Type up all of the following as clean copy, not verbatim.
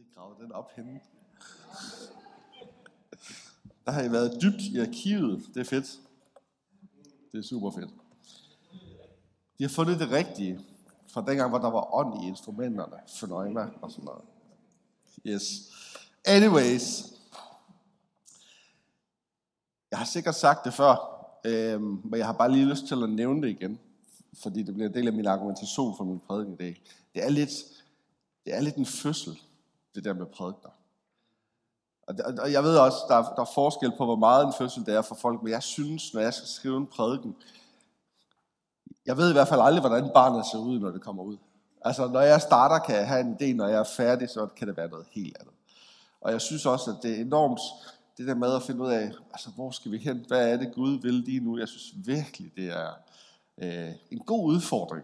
grave den op henne. Der har I været dybt i arkivet. Det er fedt. Det er super fedt. De har fundet det rigtige fra dengang, hvor der var ånd i instrumenterne. Fornøjma og sådan noget. Yes. Anyways. Jeg har sikkert sagt det før, men jeg har bare lige lyst til at nævne det igen. Fordi det bliver en del af min argumentation for min prædiken i dag. Det er lidt en fødsel, det der med prædikener. Og jeg ved også, der er forskel på, hvor meget en fødsel det er for folk, men jeg synes, når jeg skal skrive en prædiken, jeg ved i hvert fald aldrig, hvordan barnet ser ud, når det kommer ud. Altså, når jeg starter, kan jeg have en idé, når jeg er færdig, så kan det være noget helt andet. Og jeg synes også, at det er enormt, det der med at finde ud af, altså, hvor skal vi hen? Hvad er det, Gud vil lige nu? Jeg synes virkelig, det er en god udfordring.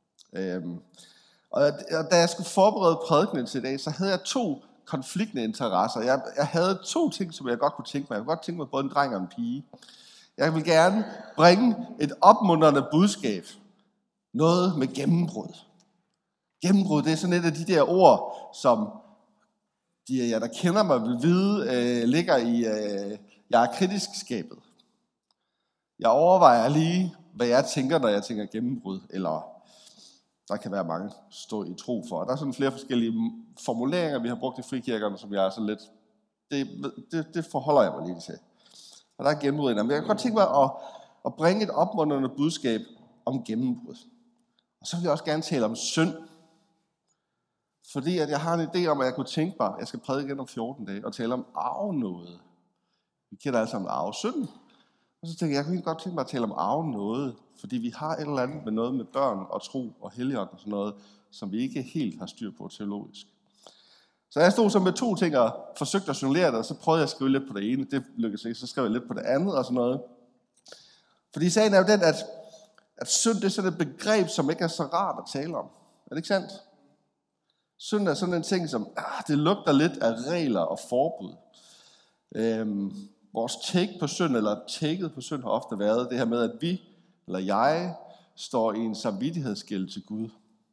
Og da jeg skulle forberede prædikenen til i dag, så havde jeg 2 konfliktende interesser. Jeg havde 2 ting, som jeg godt kunne tænke mig. Jeg kunne godt tænke mig både en dreng og en pige. Jeg vil gerne bringe et opmuntrende budskab. Noget med gennembrud. Gennembrud, det er sådan et af de der ord, som de af jer, der kender mig, vil vide, ligger i jeg er kritisk-skabet. Jeg overvejer lige, hvad jeg tænker, når jeg tænker gennembrud, eller der kan være mange stå i tro for. Der er sådan flere forskellige formuleringer, vi har brugt i frikirkerne, som jeg er så lidt, det forholder jeg mig lige til. Og der er gennembrud. Men jeg kan godt tænke mig at bringe et opmuntrende budskab om gennembrud. Og så vil jeg også gerne tale om synd. Fordi at jeg har en idé om, at jeg kunne tænke mig, at jeg skal prædike igen om 14 dage, og tale om arvenåde. Vi kender alle sammen arvesynden. Og så tænker jeg kunne godt tænke mig at tale om arvenåde, fordi vi har et eller andet med noget med børn og tro og helligånd og sådan noget, som vi ikke helt har styr på teologisk. Så jeg stod så med 2 ting og forsøgte at jonglere det, og så prøvede jeg at skrive lidt på det ene. Det lykkedes ikke, så skrev jeg lidt på det andet og sådan noget. Fordi sagen er jo den, at synd det er sådan et begreb, som ikke er så rart at tale om. Er det ikke sandt? Synd er sådan en ting, som det lugter lidt af regler og forbud. Vores take på synd, eller taket på synd, har ofte været det her med, at vi, eller jeg, står i en samvittighedsgæld til Gud.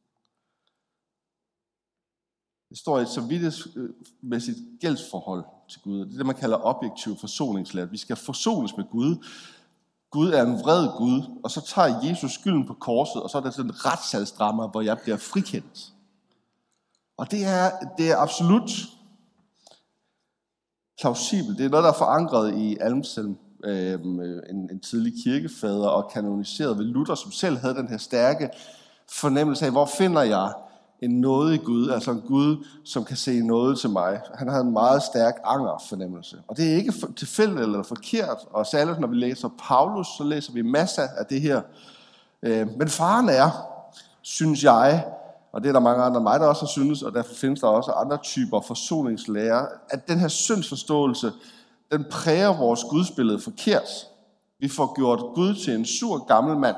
Det står i et samvittighedsmæssigt gældsforhold til Gud. Det er det, man kalder objektiv forsoningslære. Vi skal forsones med Gud. Gud er en vred Gud, og så tager Jesus skylden på korset, og så er der sådan en retssalsdrama, hvor jeg bliver frikendt. Og det er absolut plausibelt. Det er noget, der er forankret i Almselm, en tidlig kirkefader, og kanoniseret ved Luther, som selv havde den her stærke fornemmelse af, hvor finder jeg en nådig Gud, altså en Gud, som kan se noget til mig. Han havde en meget stærk angerfornemmelse. Og det er ikke tilfældigt eller forkert, og særligt når vi læser Paulus, så læser vi masser af det her. Men faren er, synes jeg, og det er der mange andre end mig, der også har synes, og derfor findes der også andre typer forsoningslære, at den her syndsforståelse, den præger vores gudsbillede forkert. Vi får gjort Gud til en sur gammel mand,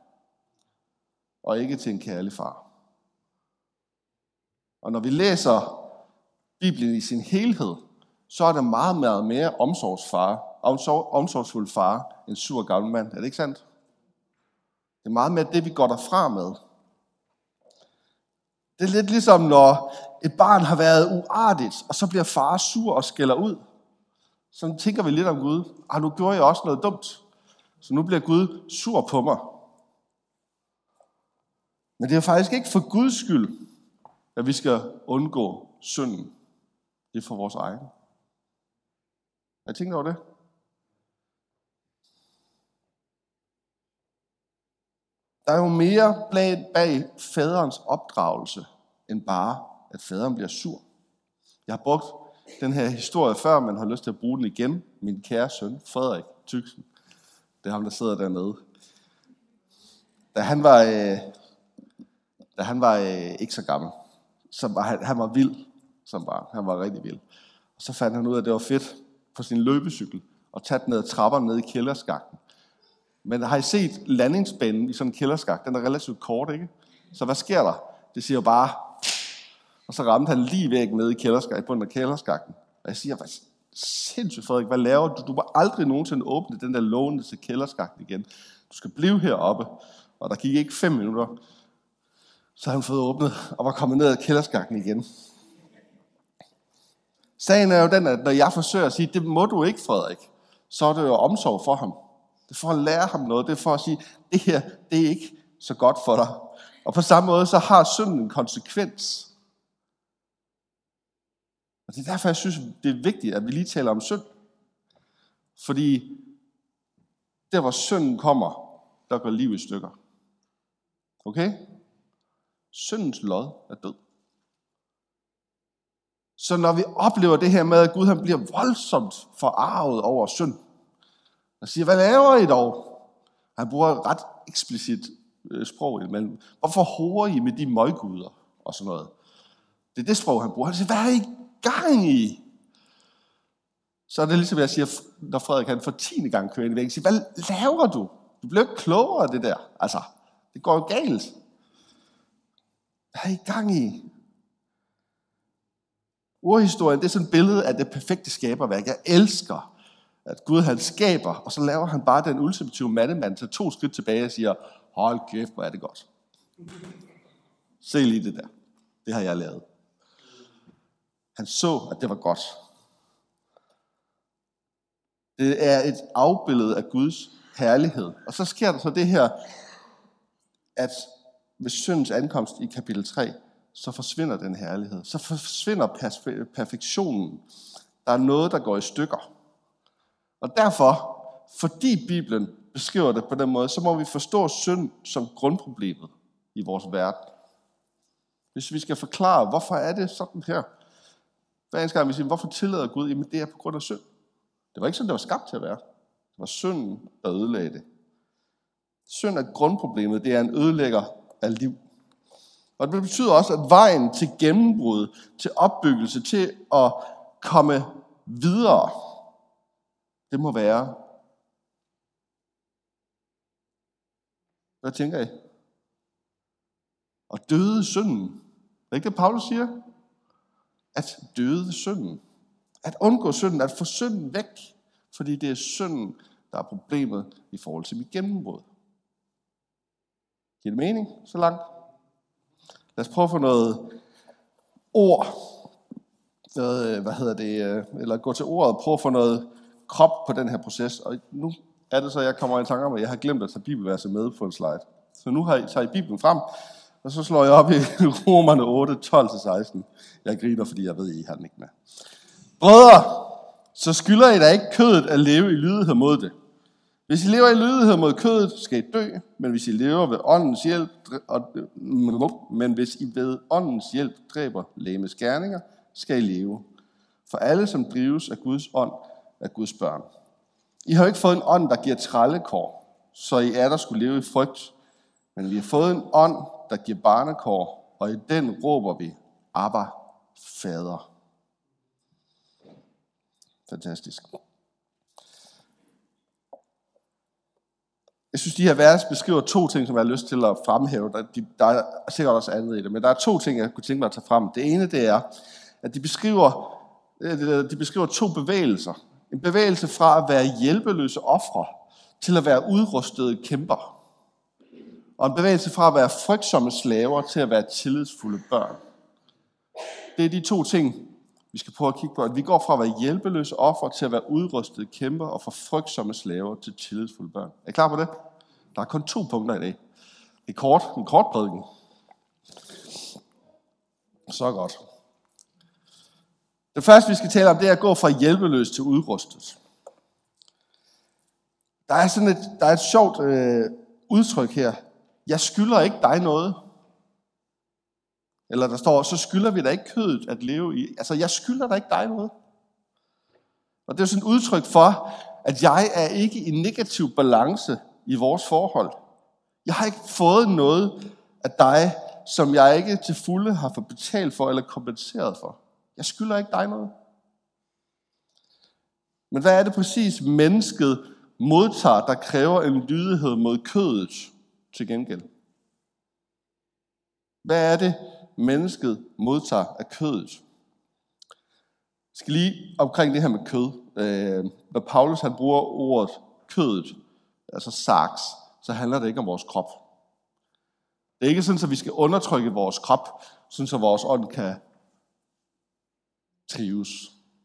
og ikke til en kærlig far. Og når vi læser Bibelen i sin helhed, så er der meget, meget mere omsorgsfuld far end sur gammel mand. Er det ikke sandt? Det er meget mere det, vi går derfra med. Det er lidt ligesom, når et barn har været uartigt, og så bliver far sur og skælder ud. Så tænker vi lidt om Gud. Nu gjorde jeg også noget dumt, så nu bliver Gud sur på mig. Men det er faktisk ikke for Guds skyld, at vi skal undgå synden. Det er for vores egen. Jeg tænker over det. Der er jo mere bag faderens opdragelse, end bare, at faderen bliver sur. Jeg har brugt den her historie før, men har lyst til at bruge den igen. Min kære søn, Frederik Tyksen. Det er ham, der sidder dernede. Da han var ikke så gammel, så var han var vild som barn. Han var rigtig vild. Og så fandt han ud af, at det var fedt på sin løbecykel at tage den ned ad trapperne ned i kælderskakten. Men har I set landingsbanen i sådan en kælderskakt? Den er relativt kort, ikke? Så hvad sker der? Det siger bare, og så ramte han lige væggen nede i bunden af kælderskakten. Og jeg siger, sindssygt Frederik, hvad laver du? Du må aldrig nogensinde åbne den der låne til kælderskakten igen. Du skal blive heroppe. Og der gik ikke 5 minutter, så han fået åbnet og var kommet ned ad kælderskakten igen. Sagen er jo den, at når jeg forsøger at sige, det må du ikke, Frederik, så er det jo omsorg for ham. Det er for at lære ham noget. Det er for at sige, det her, det er ikke så godt for dig. Og på samme måde, så har synden en konsekvens. Og det er derfor, jeg synes, det er vigtigt, at vi lige taler om synd. Fordi der, hvor synden kommer, der går liv i stykker. Okay? Syndens lod er død. Så når vi oplever det her med, at Gud han bliver voldsomt forarvet over synd, og siger, hvad laver I dog? Han bruger et ret eksplicit sprog imellem. Hvorfor horer I med de møgguder? Og sådan noget. Det er det sprog, han bruger. Han siger, hvad er I gang i? Så er det ligesom, jeg siger, når Frederik han for 10. gang kører ind i væggen, siger, hvad laver du? Du bliver ikke klogere af det der. Altså, det går jo galt. Hvad er I gang i? Urhistorien, det er sådan et billede af det perfekte skaberværk. Jeg elsker, at Gud han skaber, og så laver han bare den ultimative mandemand til 2 skridt tilbage og siger, hold kæft, hvor er det godt. Se lige det der. Det har jeg lavet. Han så, at det var godt. Det er et afbillede af Guds herlighed. Og så sker der så det her, at ved syndens ankomst i kapitel 3, så forsvinder den herlighed. Så forsvinder perfektionen. Der er noget, der går i stykker. Og derfor, fordi Bibelen beskriver det på den måde, så må vi forstå synd som grundproblemet i vores verden. Hvis vi skal forklare, hvorfor er det sådan her? Hver eneste gang vi siger, hvorfor tillader Gud? Jamen det er på grund af synd. Det var ikke sådan, det var skabt til at være. Det var synden, der ødelagde det. Synd er grundproblemet. Det er en ødelægger af liv. Og det betyder også, at vejen til gennembrud, til opbyggelse, til at komme videre, det må være. Hvad tænker I? At døde synden. Er det ikke det, Paulus siger? At døde synden. At undgå synden, at få synden væk. Fordi det er synden, der er problemet i forhold til mit gennembrud. Giver det mening så langt? Lad os prøve at få noget ord. Eller gå til ordet og prøve at få noget krop på den her proces. Og nu er det så, at jeg kommer i tanke om, at jeg har glemt at tage bibelverset med på en slide. Så nu tager I Bibelen frem, og så slår jeg op i Romerne 8, 12-16. Jeg griner, fordi jeg ved, I har den ikke med. Brødre, så skylder I da ikke kødet at leve i lydighed mod det. Hvis I lever i lydighed mod kødet, skal I dø, men hvis I lever ved åndens hjælp, åndens hjælp dræber legemets gerninger, skal I leve. For alle, som drives af Guds ånd, er Guds børn. I har jo ikke fået en ånd, der giver trællekår, så I der skulle leve i frygt. Men vi har fået en ånd, der giver barnekår, og i den råber vi, Abba, Fader. Fantastisk. Jeg synes, de her vers beskriver 2 ting, som jeg har lyst til at fremhæve. Der er sikkert også andet i det, men der er 2 ting, jeg kunne tænke mig at tage frem. Det ene, det er, at de beskriver 2 bevægelser. En bevægelse fra at være hjælpeløse ofre til at være udrustede kæmper. Og en bevægelse fra at være frygtsomme slaver til at være tillidsfulde børn. Det er de 2 ting, vi skal prøve at kigge på. At vi går fra at være hjælpeløse ofre til at være udrustede kæmper og fra frygtsomme slaver til tillidsfulde børn. Er I klar på det? Der er kun 2 punkter i dag. Det er en kort prædiken. Så godt. Det første, vi skal tale om, det er at gå fra hjælpeløs til udrustet. Der er et sjovt udtryk her. Jeg skylder ikke dig noget. Eller der står, så skylder vi da ikke kødet at leve i. Altså, jeg skylder da ikke dig noget. Og det er sådan et udtryk for, at jeg er ikke i negativ balance i vores forhold. Jeg har ikke fået noget af dig, som jeg ikke til fulde har fået betalt for eller kompenseret for. Jeg skylder ikke dig noget. Men hvad er det præcis, mennesket modtager, der kræver en lydighed mod kødet til gengæld? Hvad er det, mennesket modtager af kødet? Jeg skal lige omkring det her med kød. Når Paulus han bruger ordet kødet, altså sarx, så handler det ikke om vores krop. Det er ikke sådan, at vi skal undertrykke vores krop, sådan så vores ånd kan trives.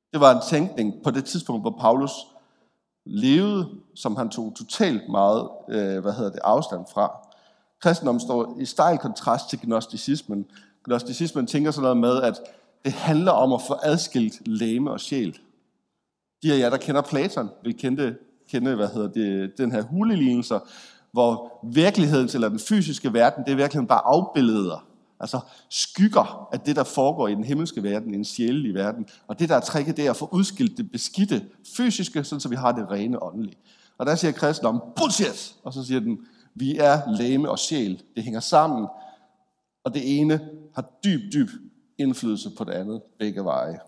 Det var en tænkning på det tidspunkt, hvor Paulus levede, som han tog totalt meget afstand fra. Kristendommen står i stejl kontrast til gnosticismen. Gnosticismen tænker sådan noget med, at det handler om at få adskilt legeme og sjæl. De af jer, der kender Platon, vil kende den her hulelignelser, hvor virkeligheden eller den fysiske verden, det er virkelig bare afbilleder. Altså skygger af det, der foregår i den himmelske verden, i den sjælelige verden. Og det, der er tricket, det er at få udskilt det beskidte fysiske, sådan så vi har det rene åndelige. Og der siger kristendommen, bullshit! Og så siger den, vi er legeme og sjæl. Det hænger sammen, og det ene har dyb indflydelse på det andet, begge veje.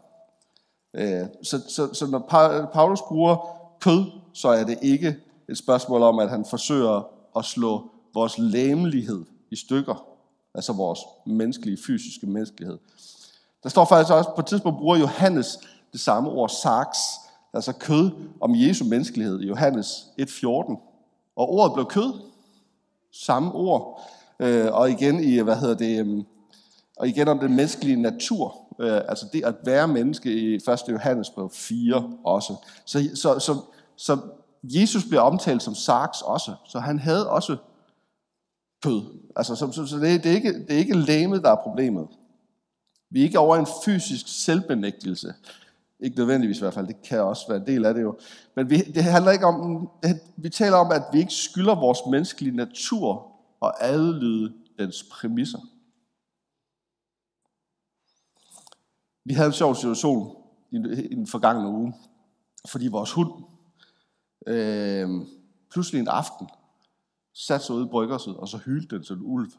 Så når Paulus bruger kød, så er det ikke et spørgsmål om, at han forsøger at slå vores legemlighed i stykker. Altså vores fysiske menneskelighed. Der står faktisk også, på et tidspunkt bruger Johannes det samme ord, sarx, altså kød, om Jesu menneskelighed i Johannes 1,14. Og ordet blev kød, samme ord, og igen og igen om den menneskelige natur, altså det at være menneske i 1. Johannes brev 4 også. Så Jesus bliver omtalt som sarx også, så han havde også kød. Altså, så det er ikke legemet, der er problemet. Vi er ikke over en fysisk selvbenægtelse. Ikke nødvendigvis i hvert fald, det kan også være en del af det jo. Men det handler ikke om, vi taler om, at vi ikke skylder vores menneskelige natur at adlyde dens præmisser. Vi havde en sjov situation i den forgangne uge, fordi vores hund pludselig en aften satte sig ude i bryggerset, og så hylte den som en ulv.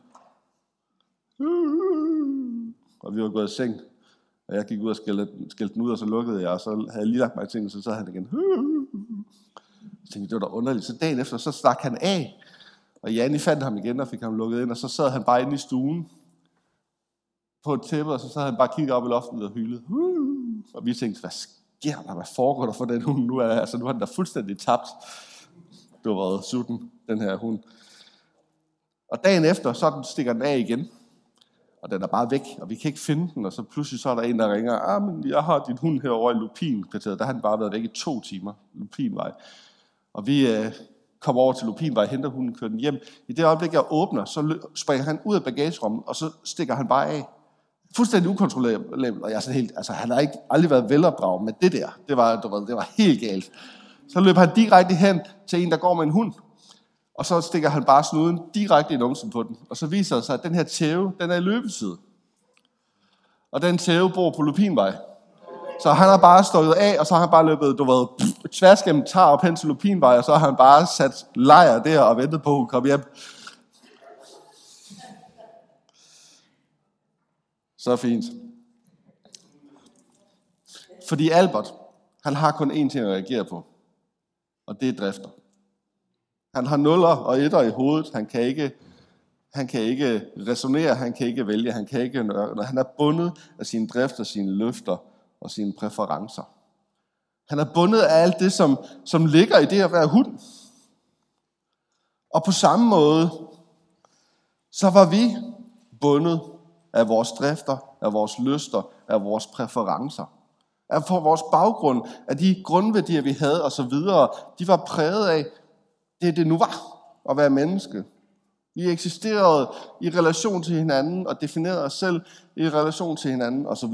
Og vi var gået i seng, og jeg gik ud og skældte den ud, og så lukkede jeg, og så havde jeg lige lagt mig i ting, og så sad han igen. Så tænkte, det var da underligt. Så dagen efter, så stak han af, og Janni fandt ham igen og fik ham lukket ind, og så sad han bare inde i stuen på et tæppe, og så sad han bare og kiggede op i loftet og hylede. Og vi tænkte, hvad sker der? Hvad foregår der for den hund? Nu er den der fuldstændig tabt. Det var sutten, den her hund. Og dagen efter, så stikker den af igen. Og den er bare væk, og vi kan ikke finde den. Og så pludselig så er der en, der ringer, men jeg har din hund herovre i Lupinkvarteret. Der har den bare været væk i 2 timer. Lupinvej. Og vi kommer over til Lupinvej, henter hunden, kører den hjem. I det øjeblik, jeg åbner, så springer han ud af bagagerummet, og så stikker han bare af. Fuldstændig ukontrollabelt. Og jeg er sådan helt, altså han har ikke aldrig været velopdraget med det der. Det var helt galt. Så løber han direkte hen til en, der går med en hund. Og så stikker han bare snuden direkte i numsen på den. Og så viser det sig, at den her tæve, den er i løbetid. Og den tæve bor på Lupinvej. Så han har bare stået af, og så har han bare løbet, tværs gennem Tarup hen til Lupinvej, og så har han bare sat lejr der og ventet på, at hun kom hjem. Så fint. Fordi Albert, han har kun én ting at reagere på. Og det er drifter. Han har nuller og etter i hovedet. Han kan ikke resonere, han kan ikke vælge, han er bundet af sine drifter, sine løfter og sine præferencer. Han er bundet af alt det, som ligger i det at være hund. Og på samme måde, så var vi bundet af vores drifter, af vores lyster, af vores præferencer. Af for vores baggrund, af de grundværdier, vi havde osv., de var præget af det nu var at være menneske. Vi eksisterede i relation til hinanden og definerede os selv i relation til hinanden osv.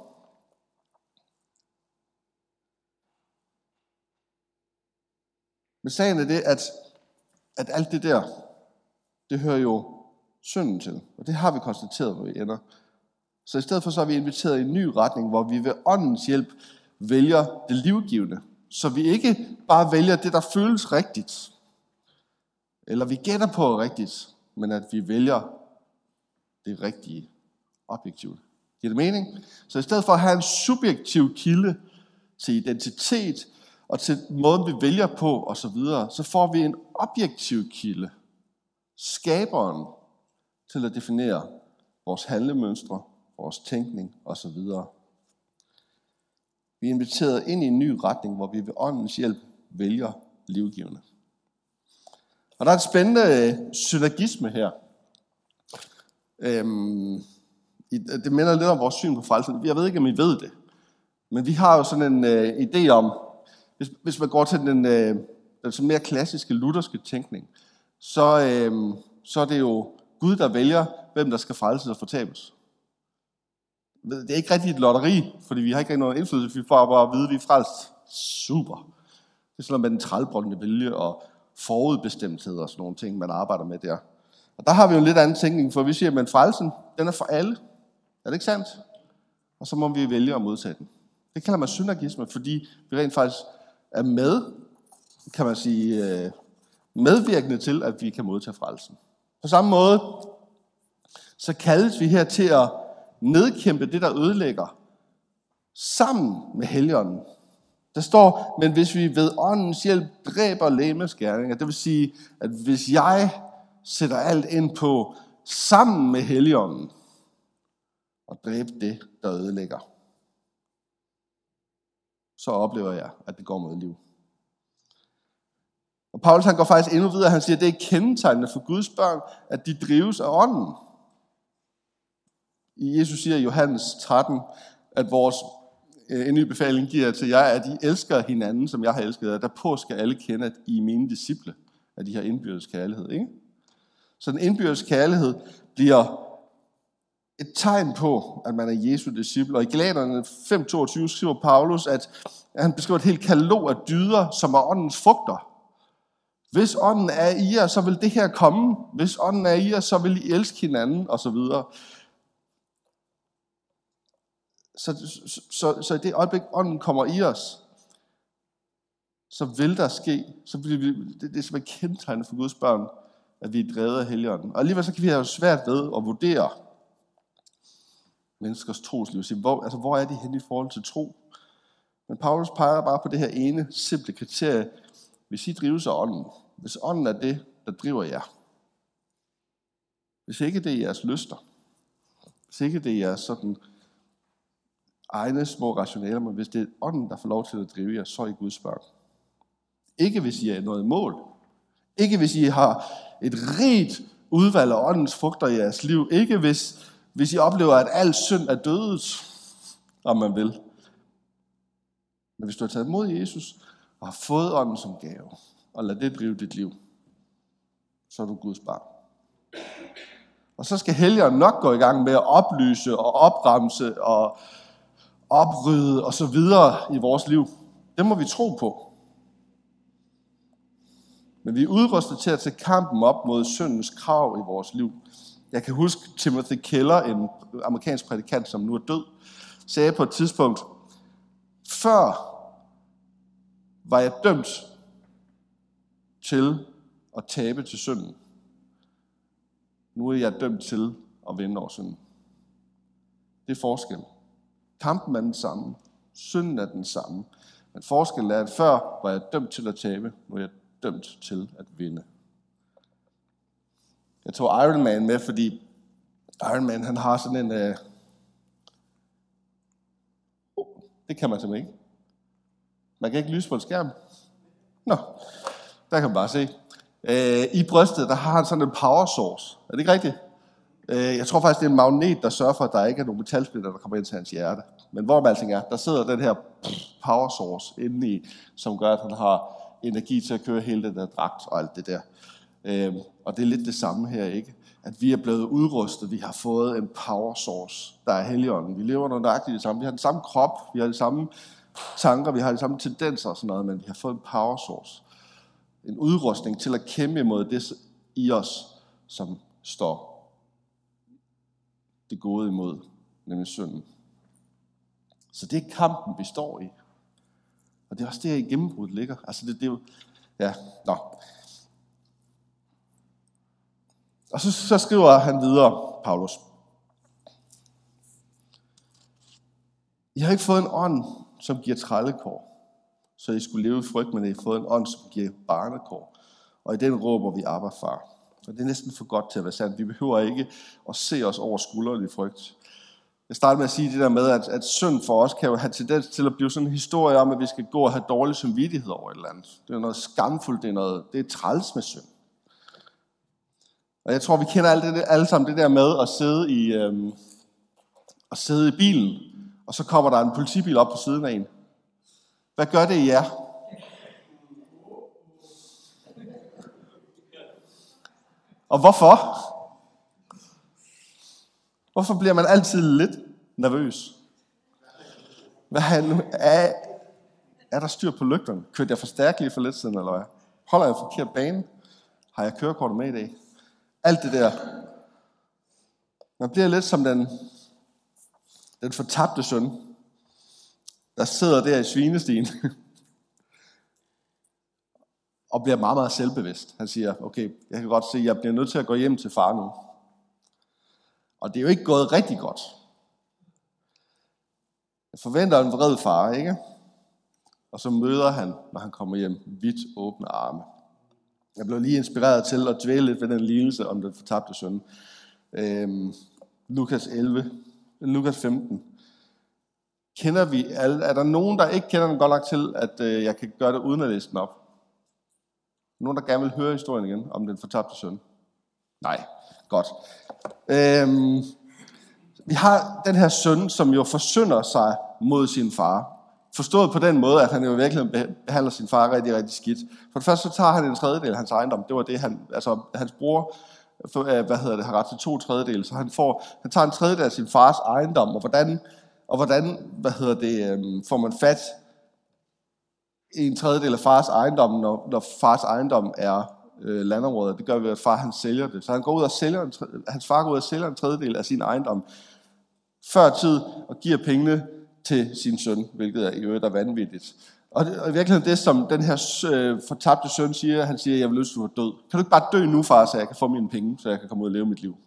Men sagen er det, at alt det der, det hører jo synden til. Og det har vi konstateret, hvor vi ender. Så i stedet for så er vi inviteret i en ny retning, hvor vi ved åndens hjælp vælger det livgivende. Så vi ikke bare vælger det, der føles rigtigt, eller vi gætter på rigtigt, men at vi vælger det rigtige objektivt. Giver det mening? Så i stedet for at have en subjektiv kilde til identitet og til måden, vi vælger på osv., så får vi en objektiv kilde, skaberen, til at definere vores handlemønstre, vores tænkning osv. Vi er inviteret ind i en ny retning, hvor vi ved åndens hjælp vælger livgivende. Og der er et spændende synergisme her. Det minder lidt om vores syn på frelsen. Jeg ved ikke, om I ved det. Men vi har jo sådan en idé om, hvis man går til den mere klassiske lutherske tænkning, så er det jo Gud, der vælger, hvem der skal frelses og fortabes. Det er ikke rigtig et lotteri, fordi vi har ikke rigtig nogen indflydelse, vi får bare at vide, at vi er frelst. Super. Det er sådan noget med den trælbrøndende vilje og forudbestemthed og sådan nogle ting, man arbejder med der. Og der har vi jo en lidt anden tænkning, for vi siger, at frelsen, den er for alle. Er det ikke sandt? Og så må vi vælge at modtage den. Det kalder man synergisme, fordi vi rent faktisk er med, kan man sige, medvirkende til, at vi kan modtage frelsen. På samme måde, så kaldes vi her til at nedkæmpe det, der ødelægger, sammen med Helligånden. Der står, men hvis vi ved åndens hjælp dræber legemets gerninger, det vil sige, at hvis jeg sætter alt ind på sammen med Helligånden, og dræbe det, der ødelægger, så oplever jeg, at det går mod liv. Og Paulus han går faktisk endnu videre, han siger, at det er kendetegnende for Guds børn, at de drives af ånden. Jesus siger i Johannes 13, at vores en ny befaling giver til jer, at I elsker hinanden, som jeg har elsket jer. Derpå skal alle kende, at I er mine disciple, at de har indbyrdes kærlighed. Ikke? Så den indbyrdes kærlighed bliver et tegn på, at man er Jesu disciple. Og i Galaterne 5:22 skriver Paulus, at han beskriver et helt katalog af dyder, som er åndens frugter. Hvis ånden er i jer, så vil det her komme. Hvis ånden er i jer, så vil I elske hinanden, og så videre. Så i det øjeblik, ånden kommer i os, så vil der ske, så bliver vi, det er simpelthen kendetegnet for Guds børn, at vi er drevet af Helligånden. Og alligevel så kan vi have svært ved at vurdere menneskers trosliv. Hvor er de henne i forhold til tro? Men Paulus peger bare på det her ene simple kriterie. Hvis I drives af ånden, hvis ånden er det, der driver jer, hvis ikke det er jeres lyster, hvis ikke det er jeres sådan egne små rationaler, men hvis det er ånden, der får lov til at drive jer, så er I Guds børn. Ikke hvis I er noget mål. Ikke hvis I har et rigt udvalg af åndens frugter i jeres liv. Ikke hvis I oplever, at al synd er dødet, om man vil. Men hvis du har taget imod Jesus og har fået ånden som gave, og lad det drive dit liv, så er du Guds barn. Og så skal Helligånden nok gå i gang med at oplyse og opremse og oprydde og så videre i vores liv. Det må vi tro på. Men vi er udrustet til at tage kampen op mod syndens krav i vores liv. Jeg kan huske Timothy Keller, en amerikansk prædikant, som nu er død, sagde på et tidspunkt, før var jeg dømt til at tabe til synden. Nu er jeg dømt til at vinde over synden. Det er forskel. Kampen er den samme. Synden er den samme. Men forskellen er, at før var jeg dømt til at tabe, nu er jeg dømt til at vinde. Jeg tog Iron Man med, fordi Iron Man han har sådan en... det kan man simpelthen ikke. Man kan ikke lyse på en skærm. Nå, der kan man bare se. I brystet, der har han sådan en power source. Er det ikke rigtigt? Jeg tror faktisk, det er en magnet, der sørger for, at der ikke er nogen metalsplitter, der kommer ind til hans hjerte. Men hvor alting er, der sidder den her power source inde i, som gør, at han har energi til at køre hele den der dragt og alt det der. Og det er lidt det samme her, ikke? At vi er blevet udrustet, vi har fået en power source, der er Helligånden. Vi lever noget nøjagtigt det samme. Vi har den samme krop, vi har de samme tanker, vi har de samme tendenser og sådan noget, men vi har fået en power source. En udrustning til at kæmpe imod det i os, som står det gode imod, nemlig synden. Så det er kampen, vi står i. Og det er også det, her i gennembruddet ligger. Altså det er jo... Ja, nå. Og så skriver han videre, Paulus. I har ikke fået en ånd, som giver trællekår, så I skulle leve i frygt, men I har fået en ånd, som giver barnekår. Og i den råber vi Abba, far. Og det er næsten for godt til at være sandt. Vi behøver ikke at se os over skulderen i frygt. Jeg starter med at sige det der med, at synd for os kan jo have tendens til at blive sådan en historie om, at vi skal gå og have dårlig samvittighed over et eller andet. Det er noget skamfuldt, det er træls med synd. Og jeg tror, vi kender alle sammen det der med at sidde i bilen, og så kommer der en politibil op på siden af en. Hvad gør det i jer? Og hvorfor? Hvorfor bliver man altid lidt nervøs? Er der styr på lygterne? Kørte jeg for stærkt lige for lidt siden, eller hvad? Holder jeg forkert bane? Har jeg kørekortet med i dag? Alt det der. Man bliver lidt som den fortabte søn, der sidder der i svinestien, og bliver meget, meget selvbevidst. Han siger, okay, jeg kan godt se, at jeg bliver nødt til at gå hjem til far nu. Og det er jo ikke gået rigtig godt. Jeg forventer en vred far, ikke? Og så møder han, når han kommer hjem, vidt åbne arme. Jeg blev lige inspireret til at dvæle lidt ved den lignelse om den fortabte søn. Lukas 11, Lukas 15. Kender vi alle? Er der nogen, der ikke kender den godt nok til, at jeg kan gøre det uden at læse den op? Nogen, der gerne vil høre historien igen om den fortabte søn? Nej, godt. Vi har den her søn, som jo forsynder sig mod sin far. Forstået på den måde, at han jo virkelig behandler sin far rigtig, rigtig skidt. For det første så tager han en tredjedel af hans ejendom. Det var det, hans bror har ret til 2/3. Så han tager en tredjedel af sin fars ejendom. Og hvordan får man fat i en tredjedel af fars ejendom, når fars ejendom er landområder? Det gør vi, at far han sælger det. Så hans far går ud og sælger en tredjedel af sin ejendom før tid og giver pengene til sin søn, hvilket er i øvrigt er vanvittigt. Og i virkeligheden det, som den her fortabte søn siger, han siger, jeg vil lyst til at dø. Kan du ikke bare dø nu, far, så jeg kan få mine penge, så jeg kan komme ud og leve mit liv?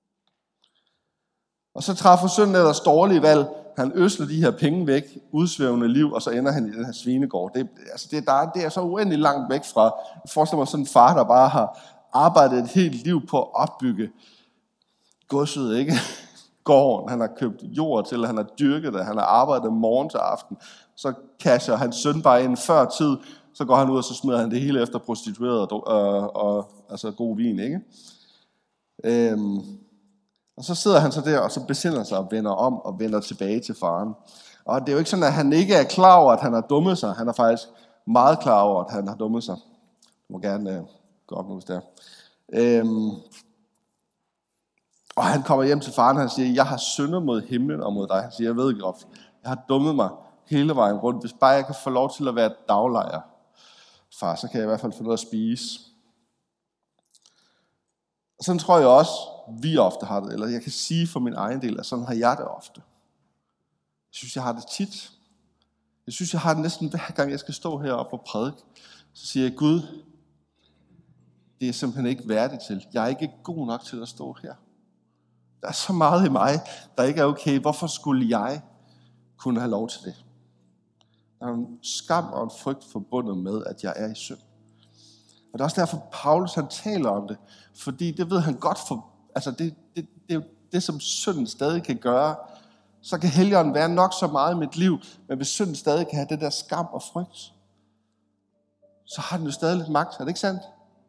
Og så træffer sønnen ellers dårlige valg. Han øsler de her penge væk, udsvævende liv, og så ender han i den her svinegård. Det er så uendeligt langt væk fra. Jeg forestiller mig sådan en far, der bare har arbejdet et helt liv på at opbygge godset, ikke? Gården, han har købt jord til, han har dyrket det, han har arbejdet morgen til aften. Så casher hans søn bare ind før tid, så går han ud, og så smider han det hele efter prostitueret og altså god vin, ikke? Og så sidder han så der, og så besinder sig og vender om og vender tilbage til faren. Og det er jo ikke sådan, at han ikke er klar over, at han har dummet sig. Han er faktisk meget klar over, at han har dummet sig. Du må gerne gå op nu, hvis det er. Og han kommer hjem til faren, og han siger, jeg har syndet mod himlen og mod dig. Han siger, jeg ved godt, jeg har dummet mig hele vejen rundt. Hvis bare jeg kan få lov til at være daglejer, far, så kan jeg i hvert fald få noget at spise. Og sådan tror jeg også, vi ofte har det. Eller jeg kan sige for min egen del, at sådan har jeg det ofte. Jeg synes, jeg har det tit. Jeg synes, jeg har det næsten hver gang, jeg skal stå heroppe og prædike. Så siger jeg, Gud, det er simpelthen ikke værdigt til. Jeg er ikke god nok til at stå her. Der er så meget i mig, der ikke er okay. Hvorfor skulle jeg kunne have lov til det? Der er en skam og en frygt forbundet med, at jeg er i synd. Og det er også derfor, Paulus han taler om det. Fordi det ved han godt for. Altså det er jo det, som synden stadig kan gøre. Så kan Helligånden være nok så meget i mit liv, men hvis synden stadig kan have det der skam og frygt, så har den jo stadig lidt magt. Er det ikke sandt?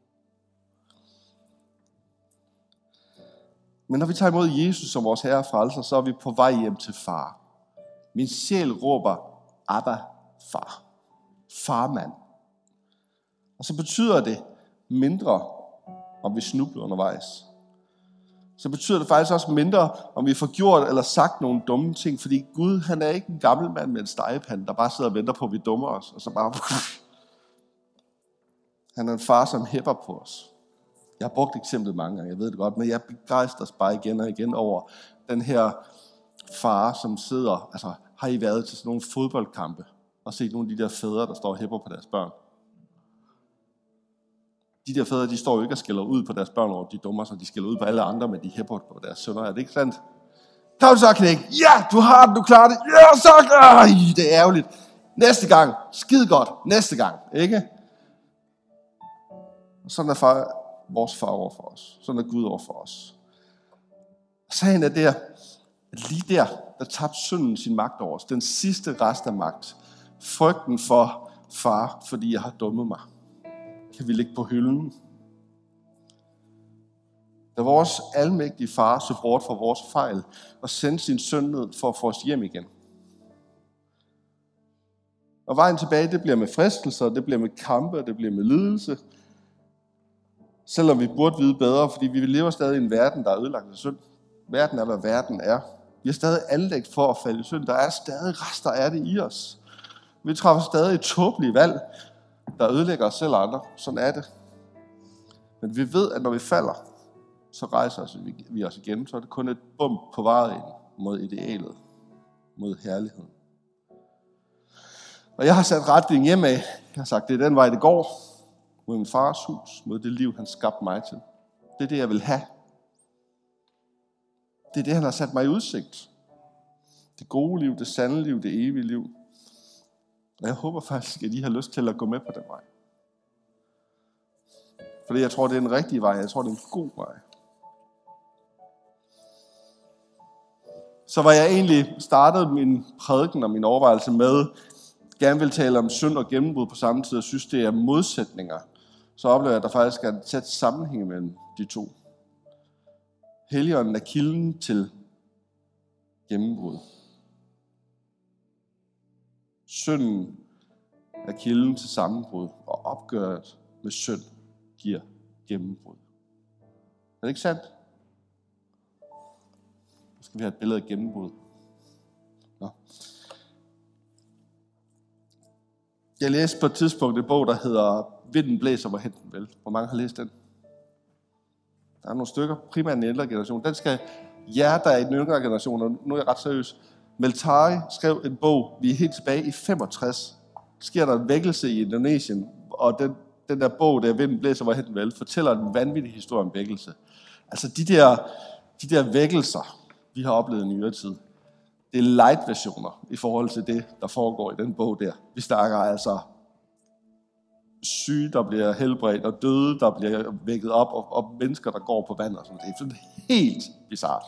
Men når vi tager imod Jesus som vores Herre og Frelser, så er vi på vej hjem til far. Min sjæl råber, Abba, far. Farmand. Og så betyder det mindre, om vi snubler undervejs. Så betyder det faktisk også mindre, om vi får gjort eller sagt nogle dumme ting, fordi Gud, han er ikke en gammel mand med en stegepande, der bare sidder og venter på, at vi dummer os, og så bare... Han er en far, som hæpper på os. Jeg har brugt eksemplet mange gange, jeg ved det godt, men jeg begejstres bare igen og igen over den her far, som sidder... Altså, har I været til sådan nogle fodboldkampe og set nogle af de der fædre, der står og hæpper på deres børn? De der fædre, de står jo ikke og skælder ud på deres børn over, de dummer sig, de skælder ud på alle andre, men de hæpper på deres sønner. Er det ikke sandt? Kan du så, knæk? Ja, du har den, du klarer det. Ja, så! Det er ærgerligt. Næste gang. Skide godt. Næste gang. Ikke? Sådan er vores far over for os. Sådan er Gud over for os. Sagen er der, at lige der tabte synden sin magt over os. Den sidste rest af magt. Frygten for far, fordi jeg har dummet mig. Kan vi ligge på hylden. Da vores almægtige far så bort fra vores fejl og sendte sin søn ned for at få os hjem igen. Og vejen tilbage, det bliver med fristelser, det bliver med kampe, det bliver med lidelse. Selvom vi burde vide bedre, fordi vi lever stadig i en verden, der er ødelagt af synd. Verden er, hvad verden er. Vi har stadig anlæg for at falde i synd. Der er stadig rester af det i os. Vi træffer stadig et tåbeligt valg, der ødelægger os selv og andre. Sådan er det. Men vi ved, at når vi falder, så rejser vi os igen. Så er det kun et bump på vejen mod idealet, mod herligheden. Og jeg har sat retning hjemad. Jeg har sagt, det er den vej, det går. Mod min fars hus, mod det liv, han skabte mig til. Det er det, jeg vil have. Det er det, han har sat mig i udsigt. Det gode liv, det sande liv, det evige liv. Og jeg håber faktisk, at I har lyst til at gå med på den vej. Fordi jeg tror, det er en rigtig vej. Jeg tror, det er en god vej. Så var jeg egentlig startet min prædiken og min overvejelse med, gerne vil tale om synd og gennembrud på samme tid, og synes, det er modsætninger, så oplever jeg, at der faktisk er en tæt sammenhæng mellem de to. Helligånden er kilden til gennembrud. Synden er kilden til sammenbrud, og opgøret med synd giver gennembrud. Er det ikke sandt? Nu skal vi have et billede af gennembrud. Nå. Jeg læste på et tidspunkt en bog, der hedder Vinden blæser, hvor hen den vil. Hvor mange har læst den? Der er nogle stykker, primært den ældre generation. Den skal jer, der er i den yngre generation, og nu er jeg ret seriøs. Meltari skrev en bog, vi er helt tilbage i 65. Sker der en vækkelse i Indonesien, og den der bog, der Vinden blæser, hvor hen den vil, fortæller en vanvittig historie om vækkelse. Altså de der vækkelser, vi har oplevet i nyere tid, det er light-versioner i forhold til det, der foregår i den bog der. Vi snakker altså syge, der bliver helbredt, og døde, der bliver vækket op, og mennesker, der går på vand og sådan noget. Det er sådan helt bizarrt.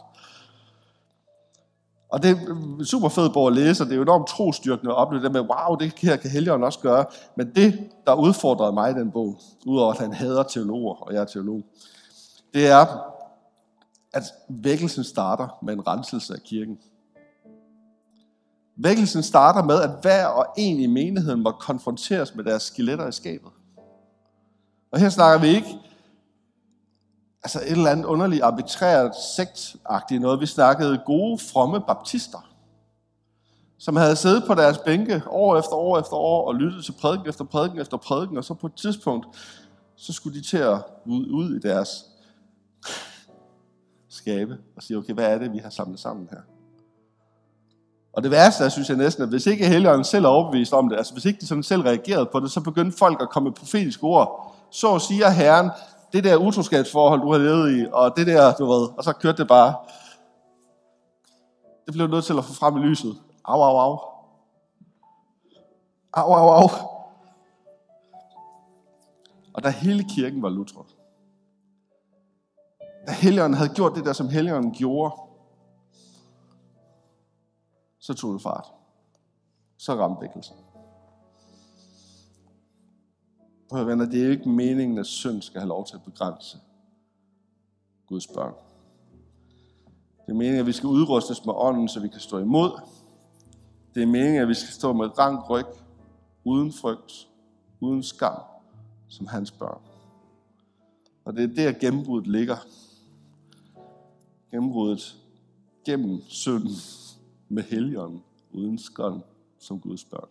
Og det er en super fed bog at læse, og det er jo enormt trosstyrkende at opleve det med, wow, det her kan Helligånden også gøre. Men det, der udfordrede mig i den bog, udover at han hader teologer, og jeg er teolog, det er, at vækkelsen starter med en renselse af kirken. Vækkelsen starter med, at hver og en i menigheden må konfronteres med deres skeletter i skabet. Og her snakker vi ikke et eller andet underligt, arbitrært, sektagtigt noget. Vi snakkede gode, fromme baptister, som havde siddet på deres bænke år efter år efter år og lyttet til prædiken efter prædiken efter prædiken, og så på et tidspunkt, så skulle de til at ud i deres skabe og sige, okay, hvad er det, vi har samlet sammen her? Og det værste er, synes jeg næsten, at hvis ikke Helligånden selv er overbevist om det, altså hvis ikke de sådan selv reagerede på det, så begyndte folk at komme med profetiske ord. Så siger Herren, det der utroskabsforhold, du har levet i, og det der, du ved, og så kørte det bare. Det blev nødt til at få frem i lyset. Au, au, au. Au, au, au. Og da hele kirken var lutret, da Helligånden havde gjort det der, som Helligånden gjorde, så tog det fart. Så ramte vækkelsen. Prøv venner, det er jo ikke meningen, at synd skal have lov til at begrænse Guds børn. Det er meningen, at vi skal udrustes med ånden, så vi kan stå imod. Det er meningen, at vi skal stå med rank ryg, uden frygt, uden skam, som hans børn. Og det er der gennembruddet ligger. Gennembruddet gennem synden med Helligånden, uden skam, som Guds børn.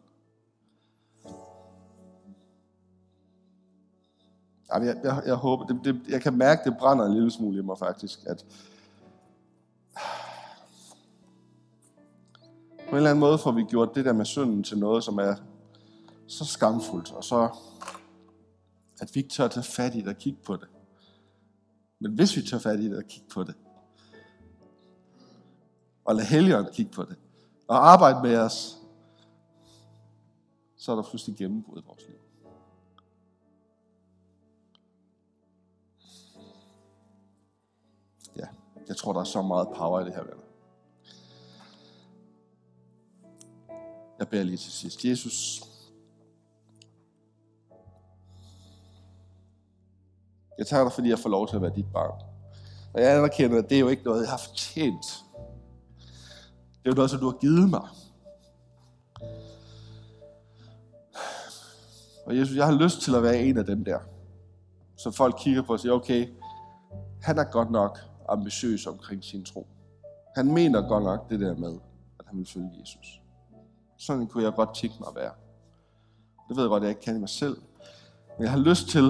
Jeg håber, jeg kan mærke, det brænder en lille smule i mig faktisk, at på en eller anden måde får vi gjort det der med synden til noget, som er så skamfuldt, og så at vi ikke tør tage fat i det og kigge på det. Men hvis vi tør fat i det og kigge på det, og lade Helligånden kigge på det, og arbejde med os, så er der pludselig gennembrud i vores liv. Ja, jeg tror, der er så meget power i det her, venner. Jeg beder lige til sidst. Jesus, jeg takker dig, fordi jeg får lov til at være dit barn. Og jeg anerkender, at det er jo ikke noget, jeg har fortjent. Det er jo noget, som du har givet mig. Og Jesus, jeg har lyst til at være en af dem der, så folk kigger på og siger, okay, han er godt nok ambitiøs omkring sin tro. Han mener godt nok det der med, at han vil følge Jesus. Sådan kunne jeg godt tænke mig at være. Det ved jeg godt, at jeg ikke kan i mig selv. Men jeg har lyst til,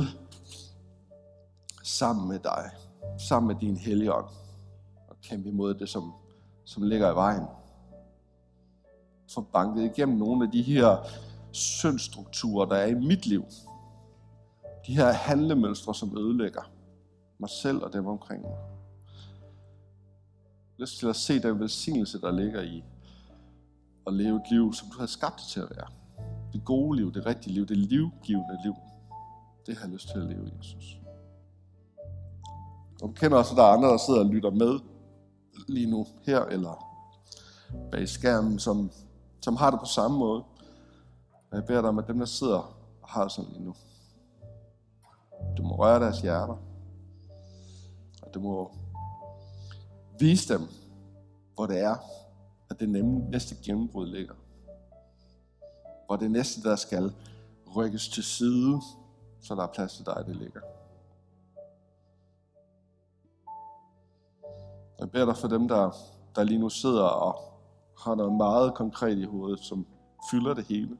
sammen med dig, sammen med din Helligånd, at kæmpe imod det, som ligger i vejen. Få banket igennem nogle af de her syndstrukturer, der er i mit liv. De her handlemønstre, som ødelægger mig selv og dem omkring mig. Jeg har lyst til at se den velsignelse, der ligger i at leve et liv, som du har skabt det til at være. Det gode liv, det rigtige liv, det livgivende liv. Det har jeg lyst til at leve, Jesus. Og du kender også, at der er andre, der sidder og lytter med lige nu, her eller bag skærmen, som har det på samme måde. Og jeg beder dig om, at dem, der sidder og har sådan lige nu, du må røre deres hjerter, og du må vise dem, hvor det er, at det næste gennembrud ligger. Hvor det næste, der skal rykkes til side, så der er plads til dig, det ligger. Jeg beder dig for dem, der lige nu sidder og har noget meget konkret i hovedet, som fylder det hele.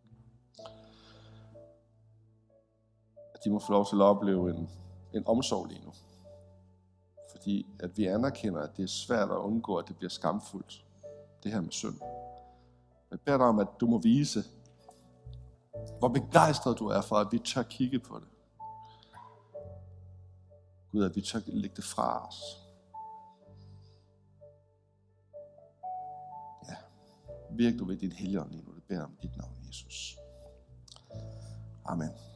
At de må få lov til at opleve en omsorg lige nu. Fordi at vi anerkender, at det er svært at undgå, at det bliver skamfuldt. Det her med synd. Jeg beder dig om, at du må vise, hvor begejstret du er for, at vi tør kigge på det. Gud, at vi tør lægge det fra os. Ja, virk du ved din Helligånd lige nu. Det beder om dit navn, Jesus. Amen.